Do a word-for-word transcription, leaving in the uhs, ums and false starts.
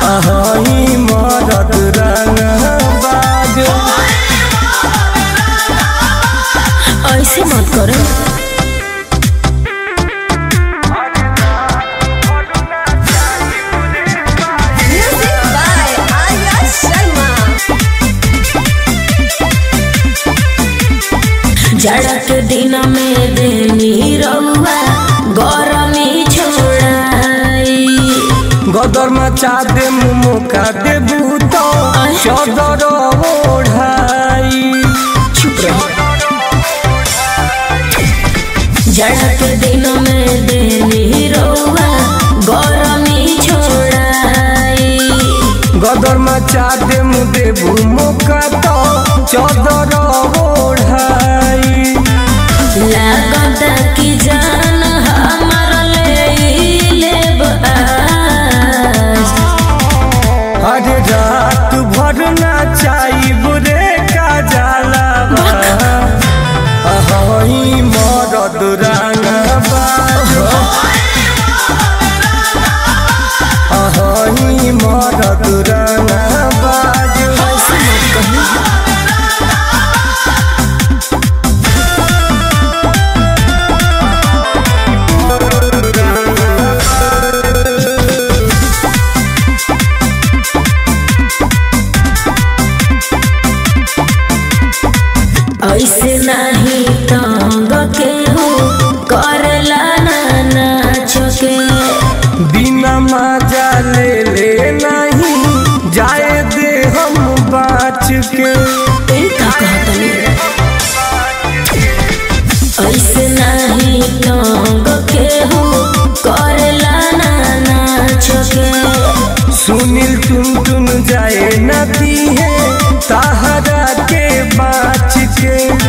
अहई मरद रंगबाज। ऐसे मत करो। जाड़ा के दिन में देनी रउआ गरमी छोड़ाई। गदर मचा दे मुका दे बूतो चदर ओढ़ाई। चुप रहो। जाड़ा के दिन में देनी रउआ गरमी छोड़ाई। गदर मचा दे मुदे मुका तो चदर ओढ़ाई। लागता कि जान हमार ले लेब आज। अरे रात भर नाचाई बुरे का जाला अहई मरद रंगबाज। अहई मरद रंगबाज। ऐसे मत कहो। ऐसे नहीं तंग के हो करला ना नाच के। बिना मजा ले ले नहीं जाए दे हम बाच के। का कहतनी ऐसे नहीं तंग के हो करला ना नाच के। सुनील टुन टुन जाए नदी है ताहरा के बाच के।